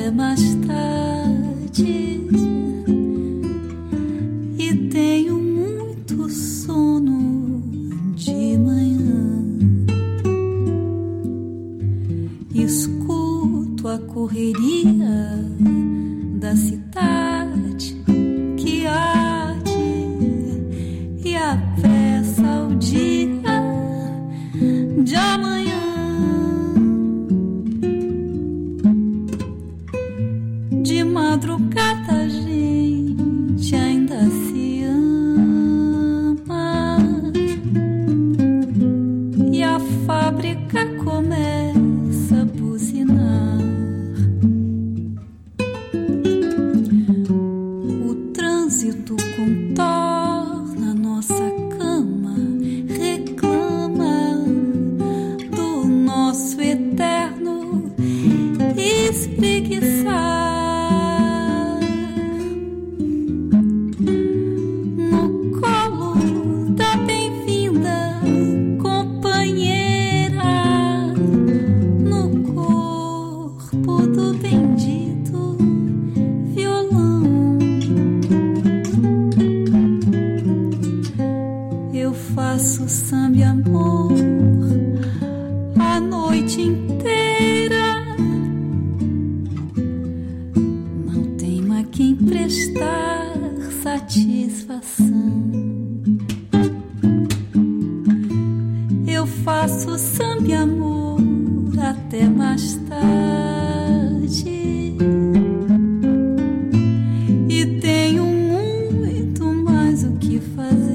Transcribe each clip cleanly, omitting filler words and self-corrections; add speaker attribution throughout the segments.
Speaker 1: até mais tarde e tenho muito sono de manhã. Escuto a correria da cidade que arde e apressa ao dia de amanhã. De madrugada a gente ainda se ama e a fábrica começa a buzinar. O trânsito contorna nossa cama, reclama do nosso eterno espreguiçar. Faço samba e amor a noite inteira. Não tenho a quem prestar satisfação. Eu faço samba e amor até mais tarde e tenho muito mais o que fazer.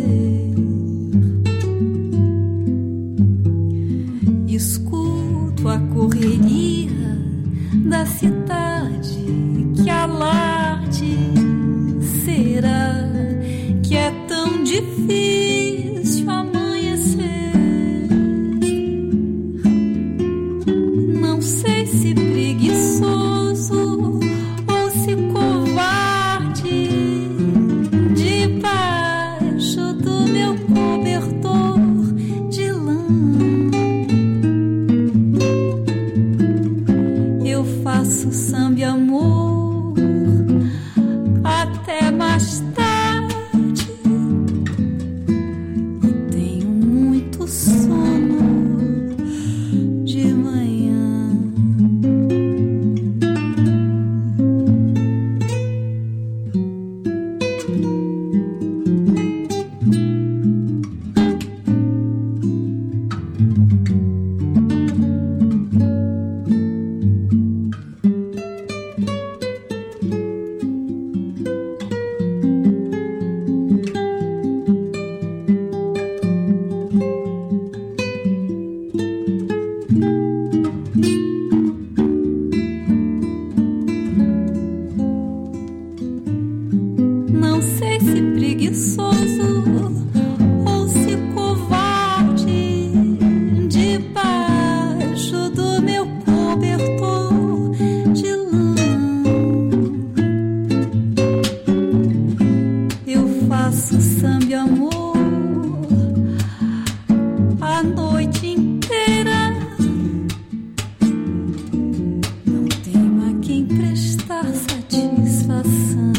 Speaker 1: Escuto a correria da cidade que alarde. Será que é tão difícil amanhecer? Não sei se preguiçoso ou se covarde. Debaixo do meu cobertor de lã faço samba e amor até mais tarde e tenho muito sono de manhã. Não sei se preguiçoso ou se covarde. Debaixo do meu cobertor de lã eu faço samba e amor a noite inteira. Não tenho a quem prestar satisfação.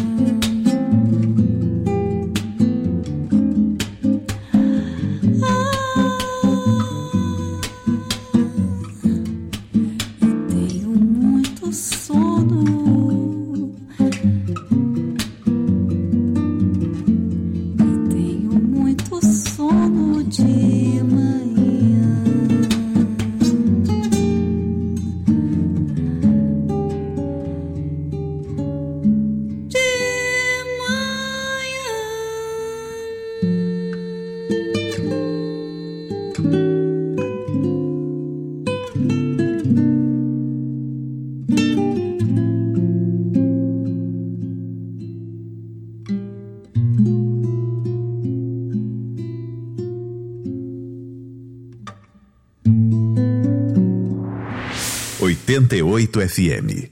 Speaker 2: .88 FM.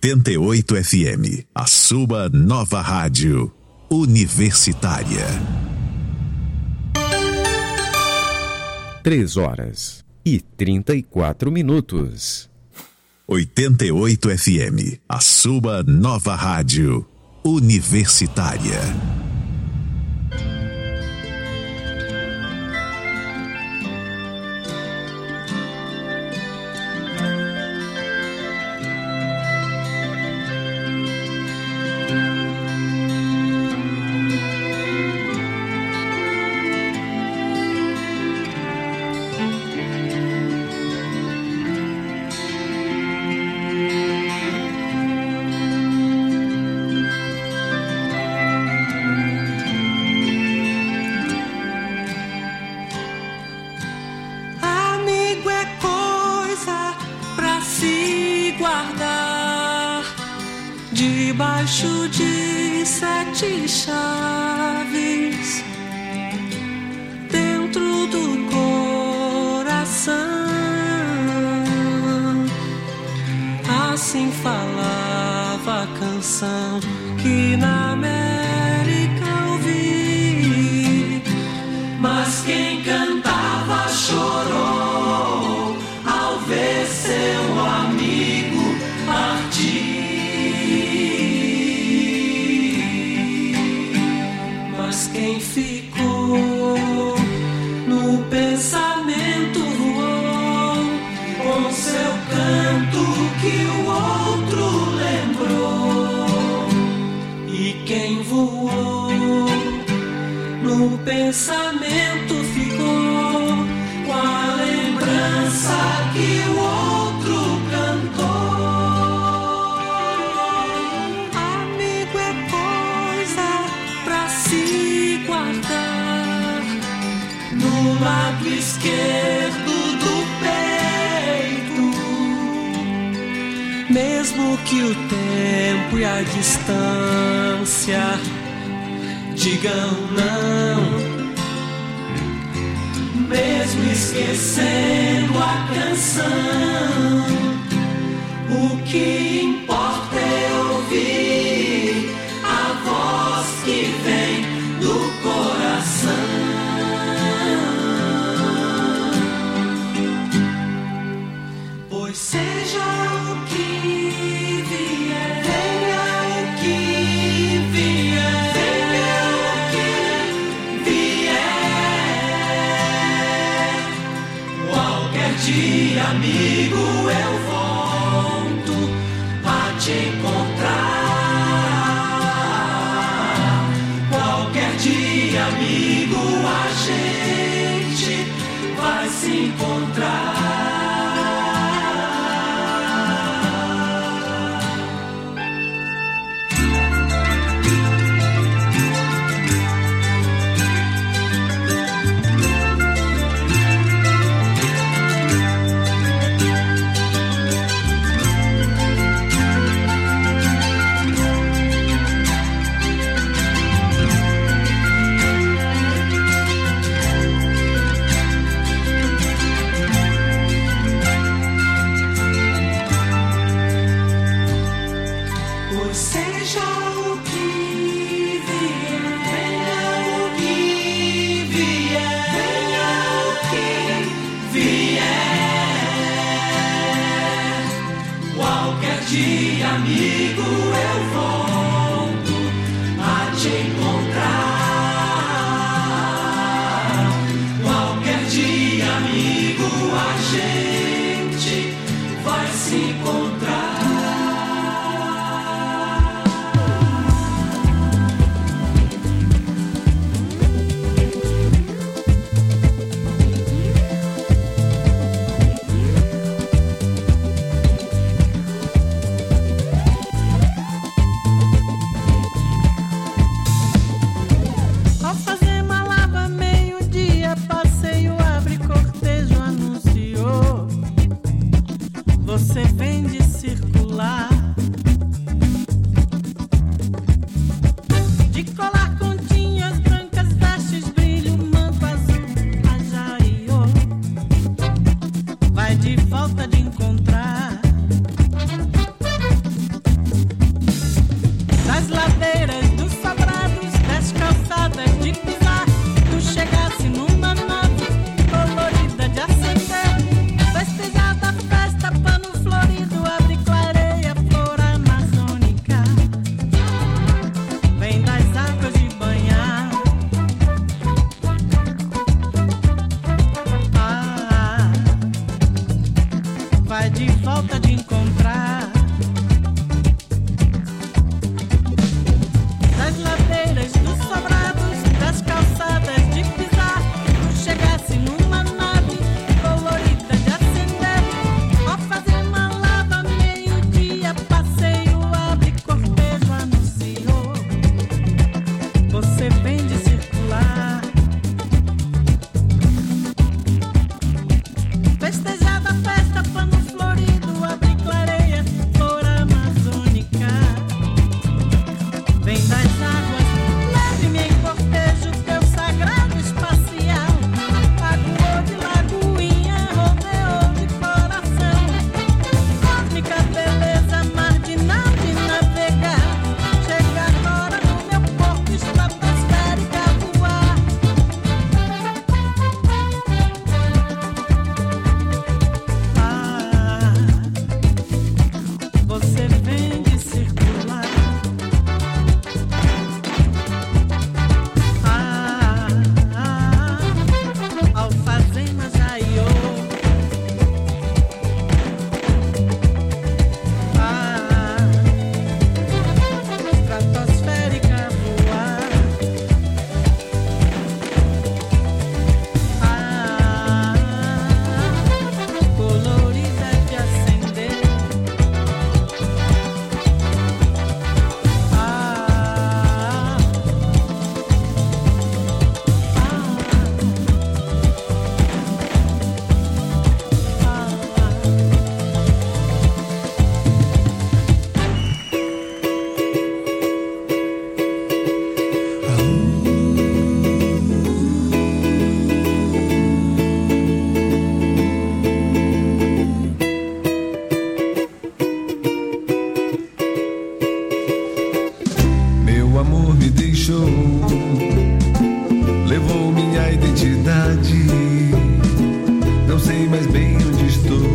Speaker 2: 88 FM, a sua nova rádio universitária.
Speaker 3: 3h34.
Speaker 2: 88 FM, a sua nova rádio universitária.
Speaker 4: Debaixo de 7 chaves, dentro do coração. Assim falava a canção que na América ouvi. Mas quem cantava chorou ao ver seu amigo partir. Quem ficou no pensamento voou com seu canto que o outro lembrou. E quem voou no pensamento ficou com a lembrança que o outro cantou. Amigo é coisa pra se guardar no lado esquerdo do peito, mesmo que o tempo e a distância digam não, mesmo esquecendo a canção, o que importa é ouvir a voz que vem do coração. Pois seja o que vier, venha o que vier, venha o que vier. Qualquer dia, amigo, eu volto a te encontrar. Qualquer dia, amigo, a gente vai se encontrar. Amigo, eu volto a te encontrar. Qualquer dia, amigo, a gente vai se encontrar.
Speaker 3: me deixou, levou minha identidade. Não sei mais bem onde estou,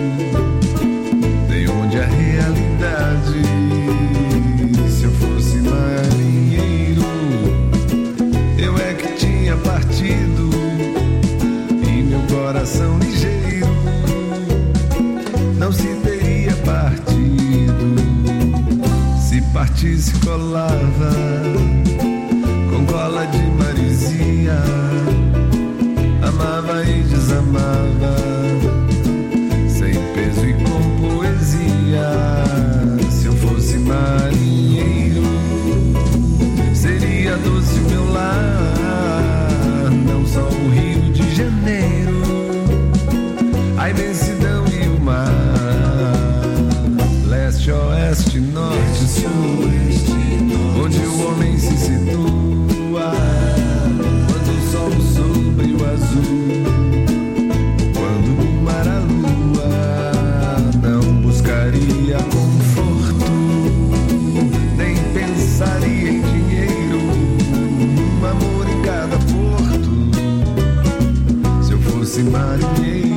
Speaker 3: nem onde a realidade. Se eu fosse marinheiro, eu é que tinha partido, e meu coração ligeiro não se teria partido. Se partisse colava com cola de maresia, amava e desamava, sem peso e com poesia. Se eu fosse marinheiro, seria doce o meu lar, não só o Rio de Janeiro, a imensidão e o mar, leste, oeste, norte, sul, onde o homem se situa quando o sol sobre o azul, quando o mar a lua. Não buscaria conforto, nem pensaria em dinheiro, um amor em cada porto, se eu fosse marinheiro.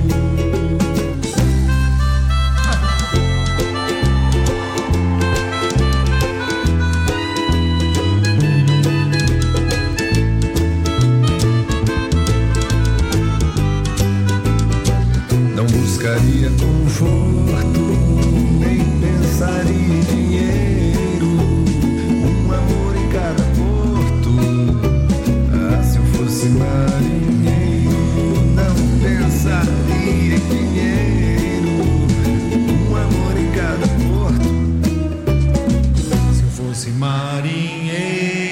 Speaker 3: Buscaria conforto, nem pensaria em dinheiro, um amor em cada porto. Ah, se eu fosse marinheiro, não pensaria em dinheiro, um amor em cada porto. Se eu fosse marinheiro.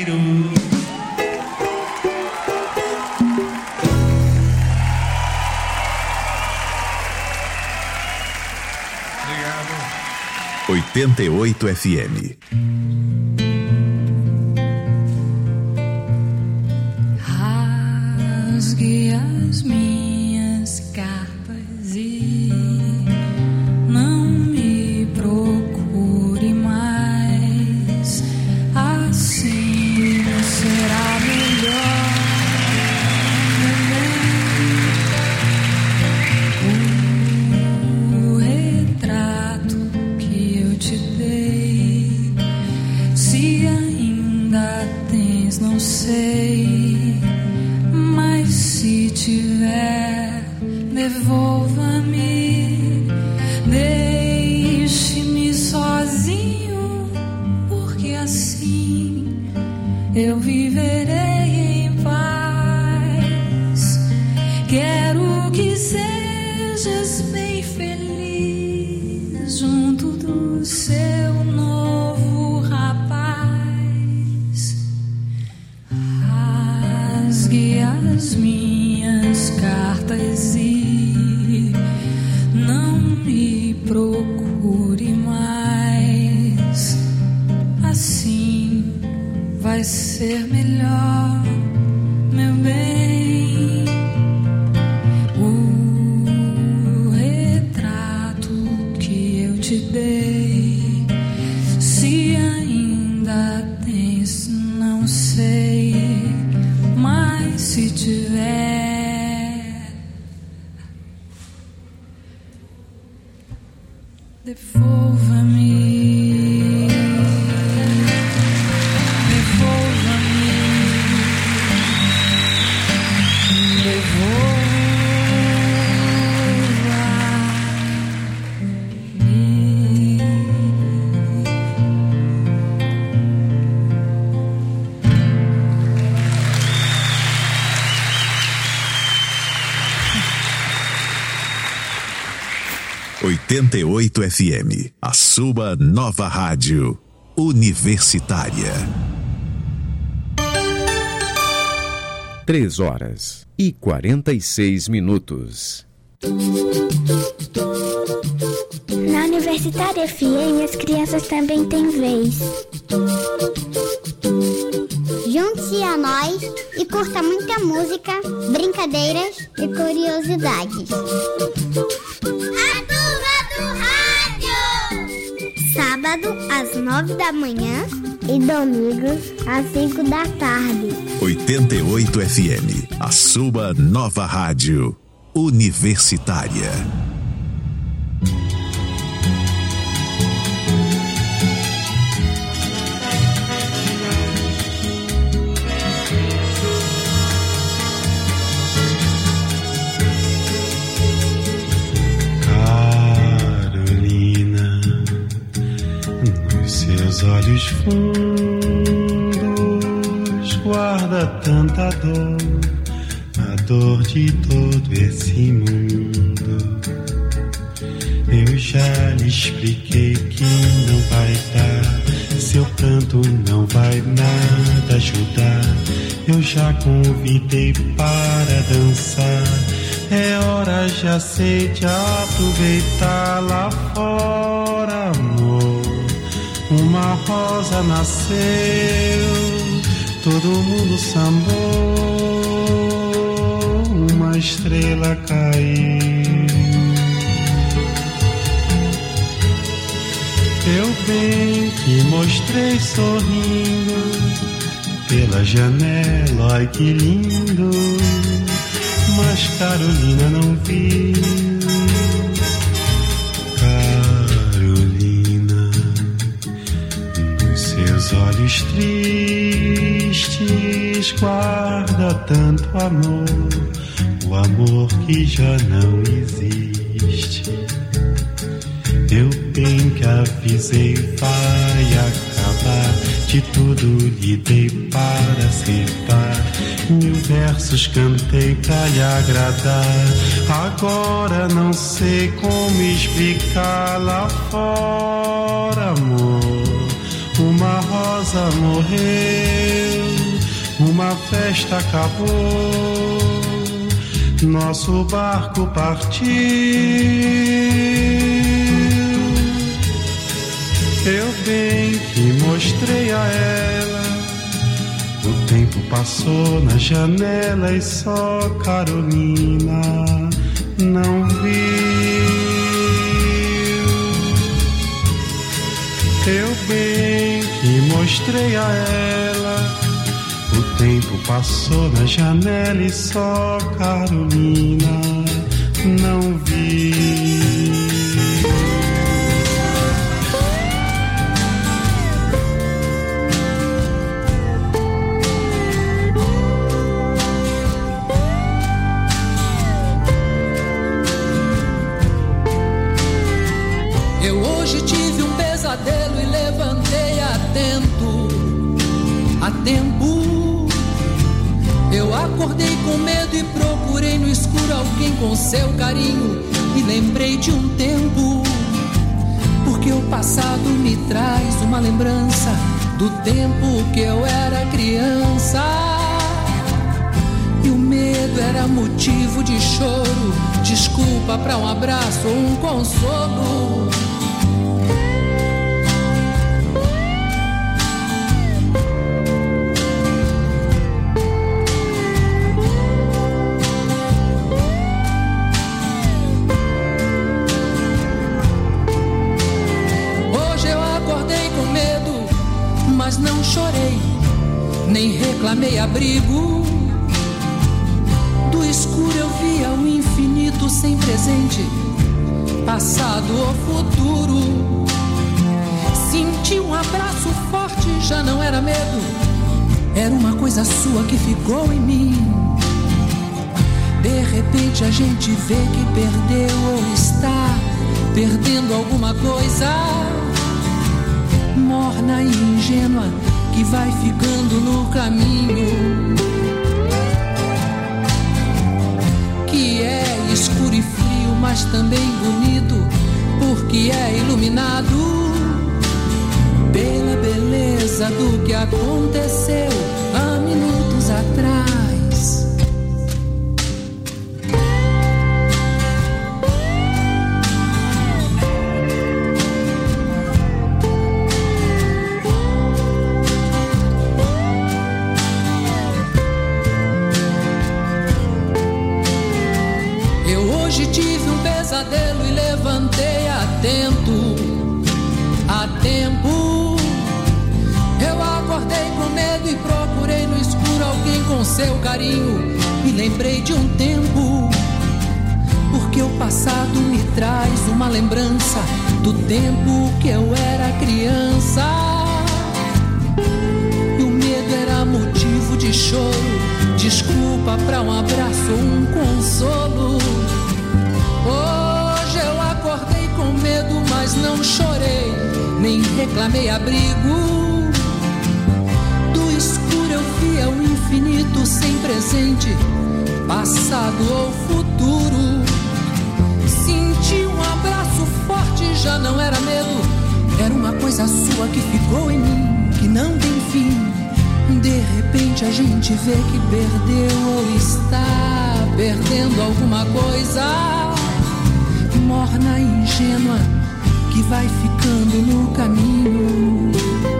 Speaker 2: Obrigado. 88 FM.
Speaker 1: Rasgue as minhas cartas e não me procure mais. Assim será melhor. O retrato que eu te dei, se ainda tens, não sei, mas se tiver, devolva-me, deixe-me sozinho, porque assim eu viverei em paz. Quero que sejas bem feliz junto do seu novo rapaz. Rasgue as minhas cartas e não me procure mais. Assim vai ser melhor, meu bem. O retrato que eu te dei, se ainda tens, não sei, mas se tiver, devolva-me.
Speaker 2: Oitenta e 88 FM, a sua nova rádio universitária.
Speaker 5: 3h46.
Speaker 6: Na Universitária FM, as crianças também têm vez. Junte-se a nós e curta muita música, brincadeiras e curiosidades. A Turma do Rádio! Sábado, às 9 da manhã, e domingos, às 5 da tarde.
Speaker 2: 88 FM, a sua nova rádio universitária.
Speaker 5: Seus olhos fundos guarda tanta dor, a dor de todo esse mundo. Eu já lhe expliquei que não vai dar, seu pranto não vai nada ajudar. Eu já convidei para dançar, é hora, já sei, de aproveitar. Lá fora, amor, uma rosa nasceu, todo mundo sambou, uma estrela caiu. Eu bem que mostrei sorrindo pela janela, ai que lindo, mas Carolina não viu. Seus olhos tristes guarda tanto amor, o amor que já não existe. Eu bem que avisei, vai acabar, de tudo lhe dei para acertar. 1000 versos cantei pra lhe agradar, agora não sei como explicar. Lá fora, amor, uma rosa morreu, uma festa acabou, nosso barco partiu. Eu bem que mostrei a ela, o tempo passou na janela e só Carolina não viu. Eu bem que mostrei a ela, o tempo passou na janela e só Carolina não viu.
Speaker 7: Eu hoje tive um pesadelo e levantei a tempo. Eu acordei com medo e procurei no escuro alguém com seu carinho. E lembrei de um tempo, porque o passado me traz uma lembrança do tempo que eu era criança. E o medo era motivo de choro, desculpa pra um abraço ou um consolo. Mas não chorei, nem reclamei abrigo. Do escuro eu via o infinito sem presente, passado ou futuro. Senti um abraço forte, já não era medo, era uma coisa sua que ficou em mim. De repente a gente vê que perdeu ou está perdendo alguma coisa, morna e ingênua, que vai ficando no caminho, que é escuro e frio, mas também bonito, porque é iluminado pela beleza do que aconteceu há minutos atrás. E levantei a tempo. Eu seu carinho e lembrei de um tempo, porque o passado me traz uma lembrança do tempo que eu era criança. E o medo era motivo de choro, desculpa pra um abraço ou um consolo. Hoje eu acordei com medo, mas não chorei, nem reclamei abrigo. Do escuro eu via o infinito sem presente, passado ou futuro. Senti um abraço forte, já não era medo, era uma coisa sua que ficou em mim, que não tem fim. De repente a gente vê que perdeu ou está perdendo alguma coisa, morna e ingênua, que vai ficando no caminho,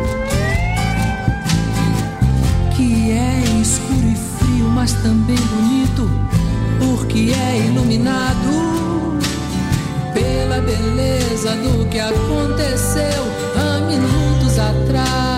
Speaker 7: que é escuro e frio, mas também bonito, porque é iluminado pela beleza do que aconteceu há minutos atrás.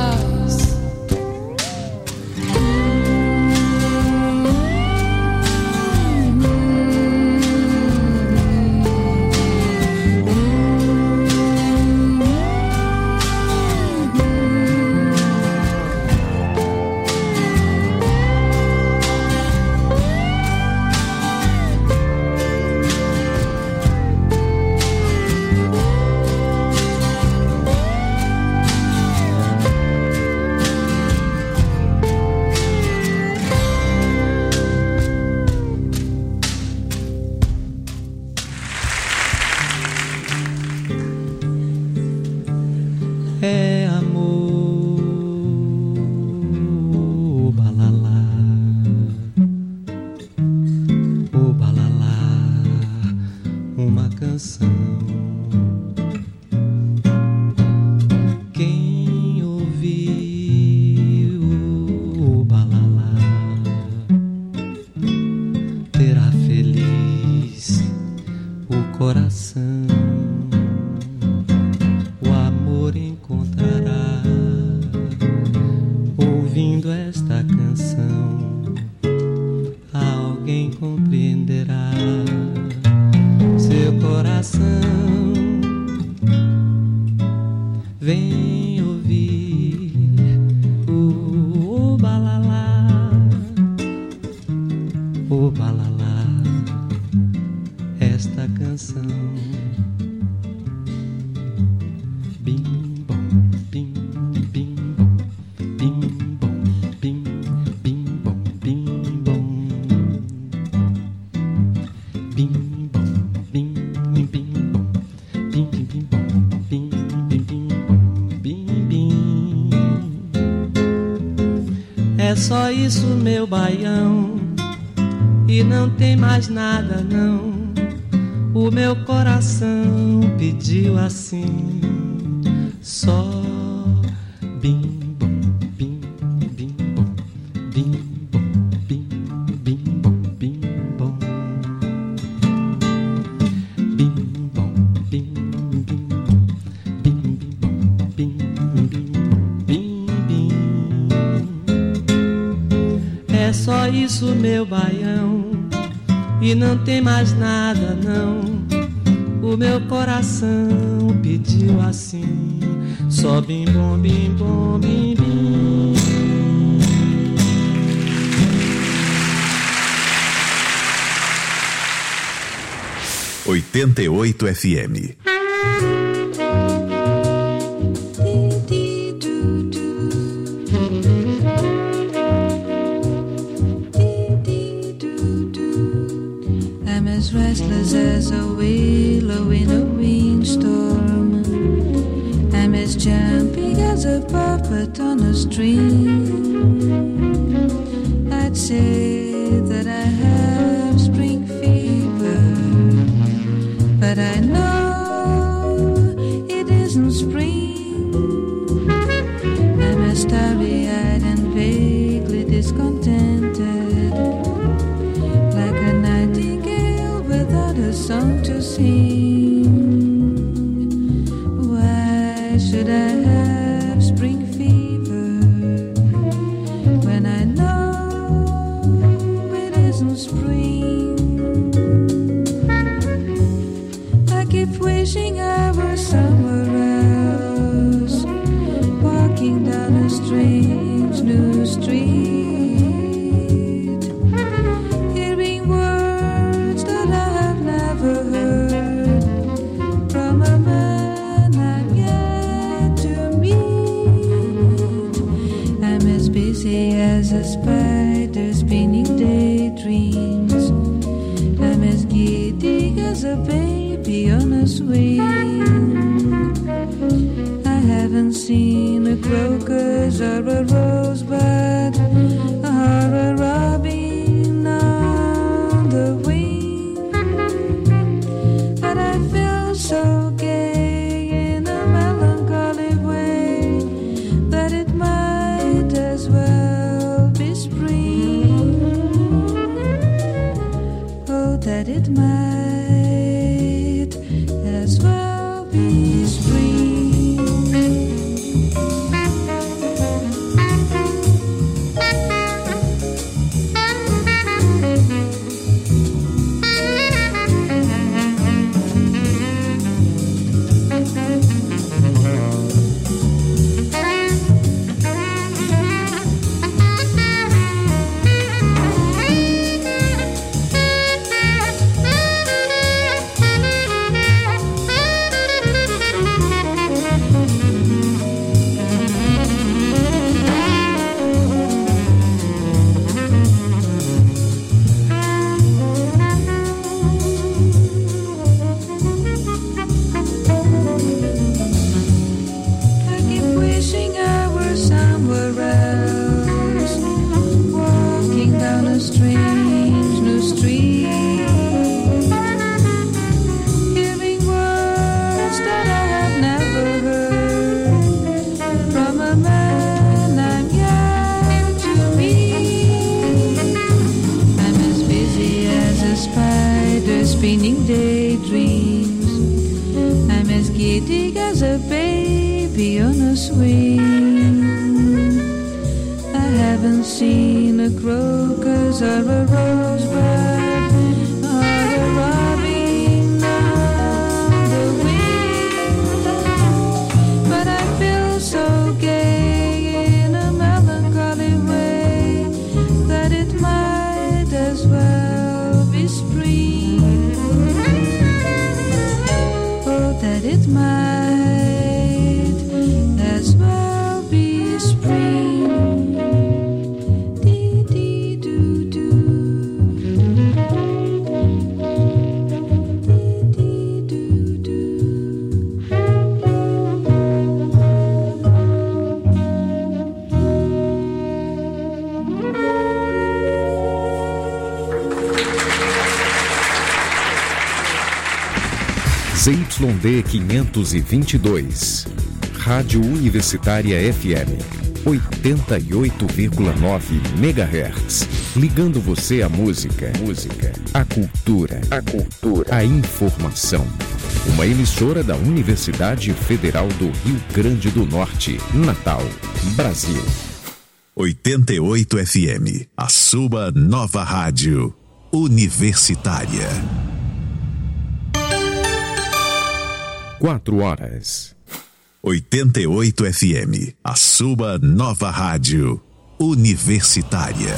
Speaker 8: É só isso, meu baião, e não tem mais nada não. O meu coração pediu assim, só bim bom, bim bim bom, bim bom, bim bim bom, bim bom, bim bom, bim bim bom, bim bim bom, bim bim bim bim. É só isso, meu baião, e não tem mais nada não. O meu coração pediu assim, só bim bom, bim bom, bim bim.
Speaker 2: 88 FM.
Speaker 1: I'm as restless as a willow in a windstorm. I'm as jumpy as a puppet on a string. I'd say that I have spring fever, but I know it isn't spring. I'm as starry-eyed and vaguely discontented, like a nightingale without a song to sing. Why should I have spring fever when I know strange new street, hearing words that I have never heard from a man I've yet to meet. I'm as busy as a spider spinning daydreams. I'm as giddy as a baby on a swing. I haven't seen a crocus or a rosebud or a robin on the wing, but I feel so gay in a melancholy way that it might as well be spring. Oh, that it might as well be spring. Spinning daydreams. I'm as giddy as a baby on a swing. I haven't seen a crocus or a rosebud or a robin on the wing, but I feel so gay in a melancholy way that it might as well be spring. That it might as well be spring. Dee dee doo doo. Dee dee doo doo.
Speaker 9: ZYD 522, Rádio Universitária FM, 88,9 MHz, ligando você à música, à cultura, à informação. Uma emissora da Universidade Federal do Rio Grande do Norte, Natal, Brasil.
Speaker 2: 88 FM, a sua nova rádio universitária.
Speaker 9: 4 horas.
Speaker 2: 88 FM, a sua nova rádio universitária.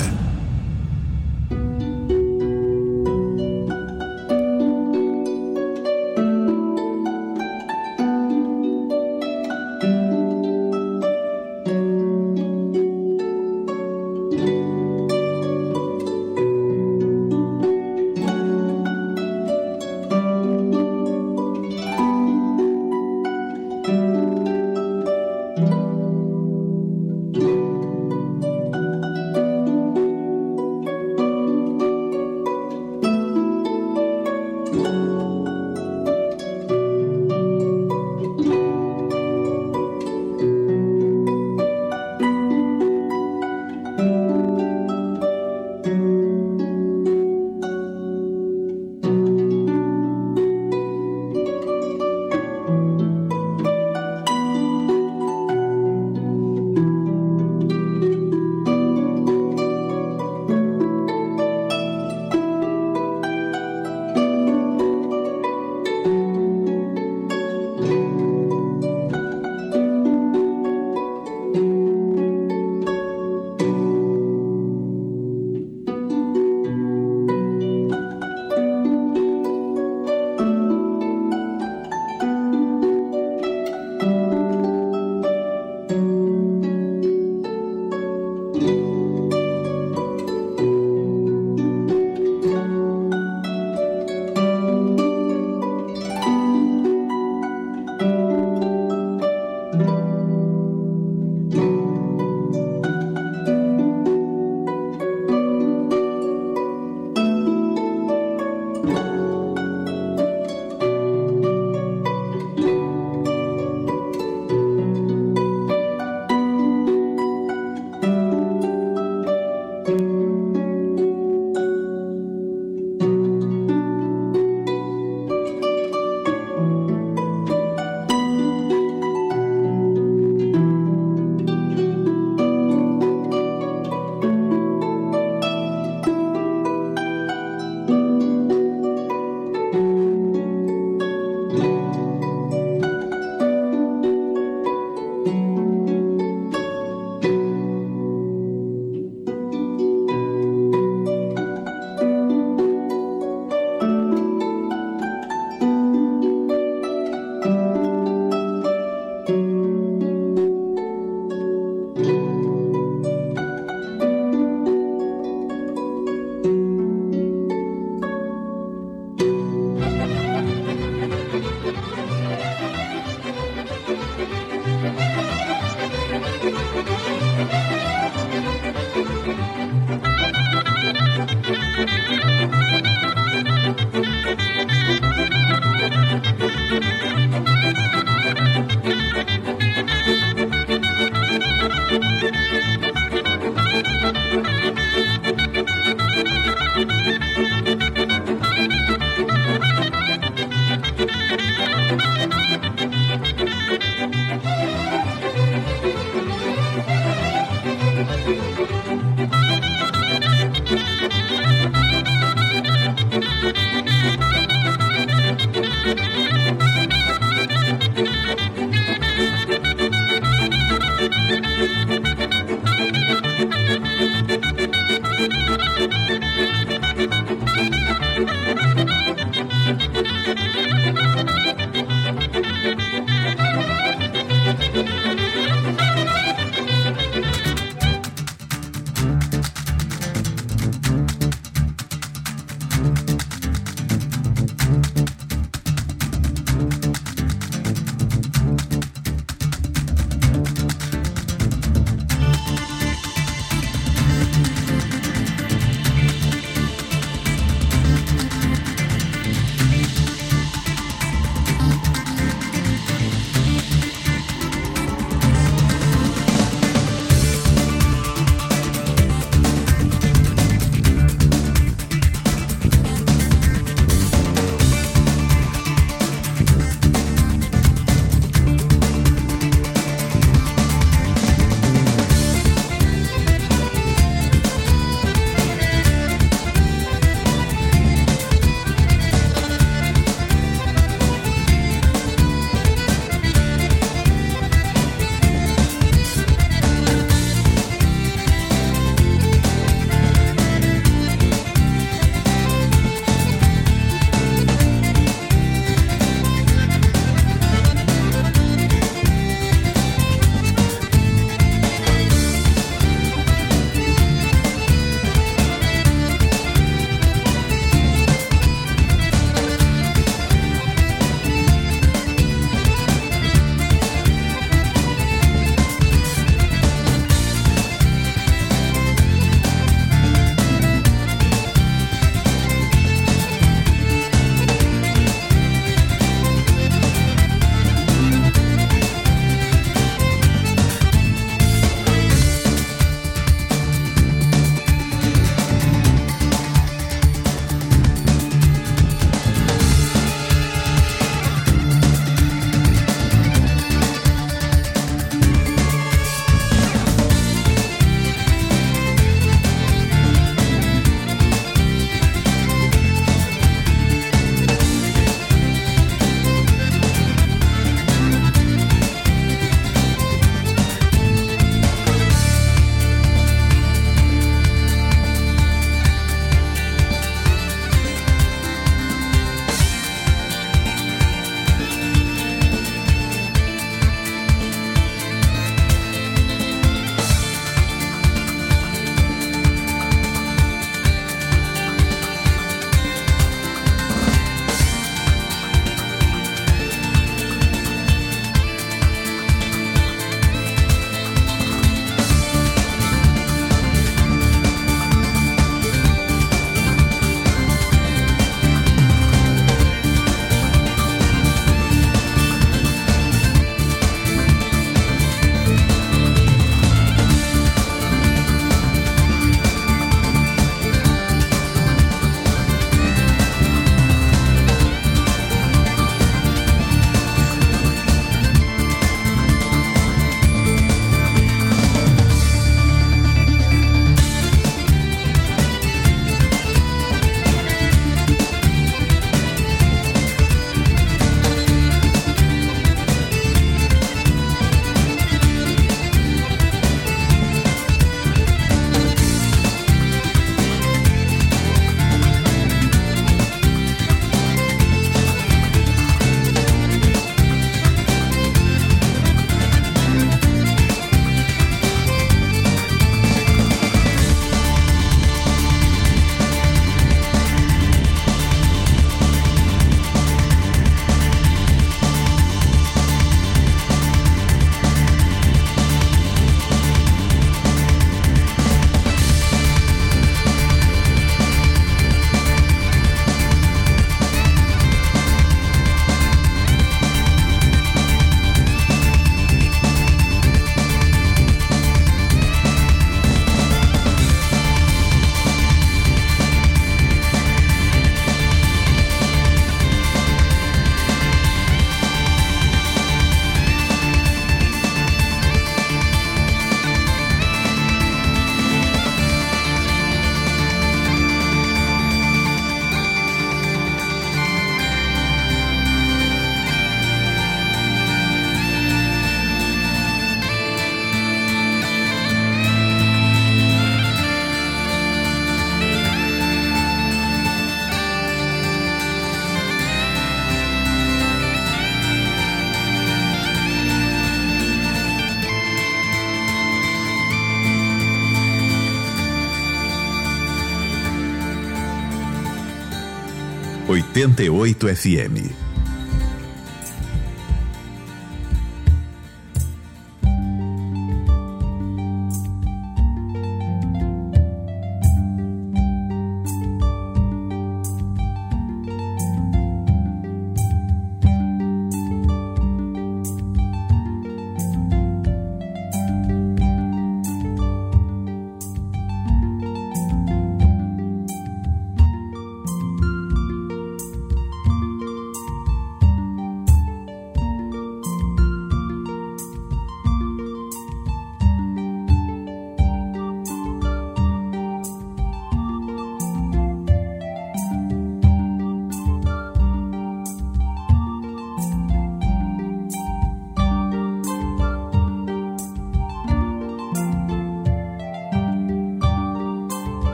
Speaker 2: 88 FM.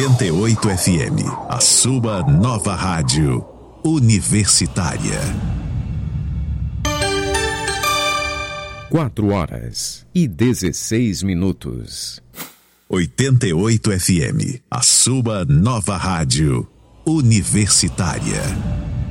Speaker 2: 88 FM, a sua nova rádio universitária.
Speaker 9: 4h16.
Speaker 2: 88 FM, a sua nova rádio universitária.